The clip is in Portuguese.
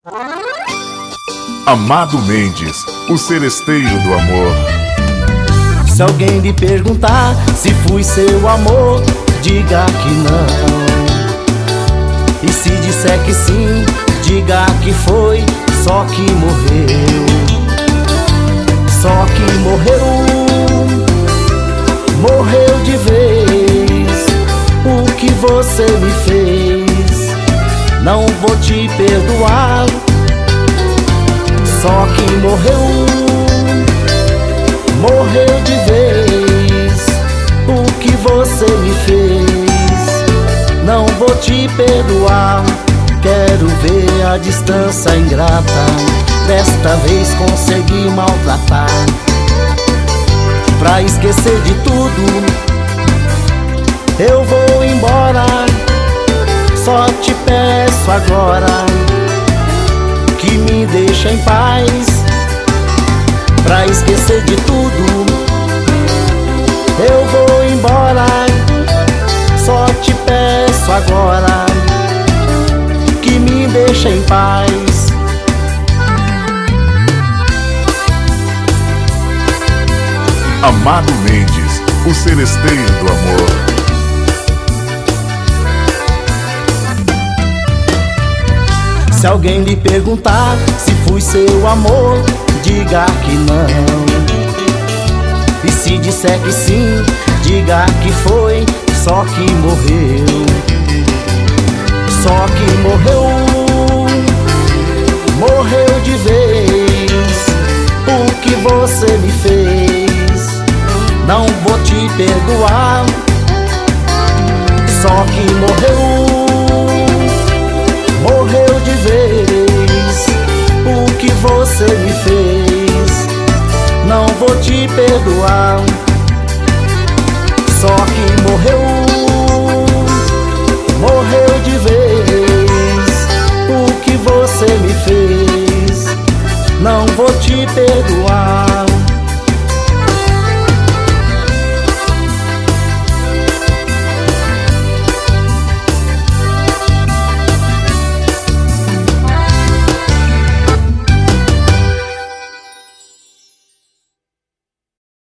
Amado Mendes, o seresteiro do amor. Se alguém lhe perguntar se fui seu amor, diga que não. E se disser que sim, diga que foi, só que morreu. Só que morreu, morreu de vez. O que você me fez, não vou te perdoar. Só que morreu, morreu de vez. O que você me fez, não vou te perdoar. Quero ver a distância ingrata, desta vez consegui maltratar. Pra esquecer de tudo, eu vou embora. Só te peço agora que me deixa em paz. Pra esquecer de tudo, eu vou embora. Só te peço agora que me deixa em paz. Amado Mendes, o seresteiro do amor. Se alguém lhe perguntar se fui seu amor, diga que não. E se disser que sim, diga que foi, só que morreu. Só que morreu, morreu de vez. O que você me fez, não vou te perdoar. Só que morreu, morreu de vez. O que você me fez, não vou te perdoar. Só que morreu, morreu de vez. O que você me fez, não vou te perdoar.